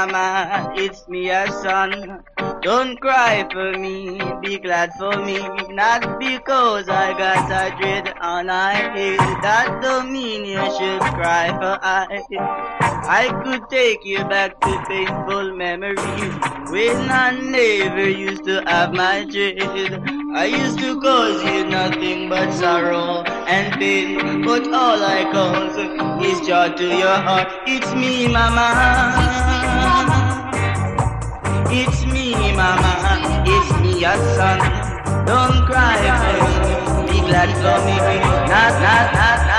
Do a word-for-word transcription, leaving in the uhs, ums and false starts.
mama, it's me, your son. Don't cry for me, be glad for me. Not because I got a dread on my head. That don't mean you should cry for I. I could take you back to painful memories when I never used to have my dread. I used to cause you nothing but sorrow and pain, but all I cause is joy to your heart. It's me, mama. It's me, mama, it's me, your son. Don't cry for me, be glad for me. Not, not, not,